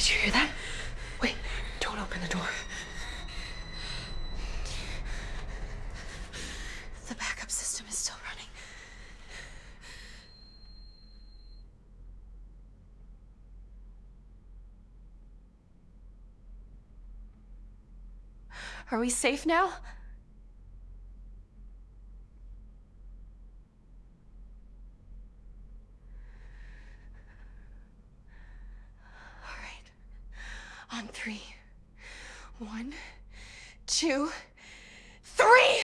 Did you hear that? Wait, don't open the door. The backup system is still running. Are we safe now? All right. On 3. 1, 2.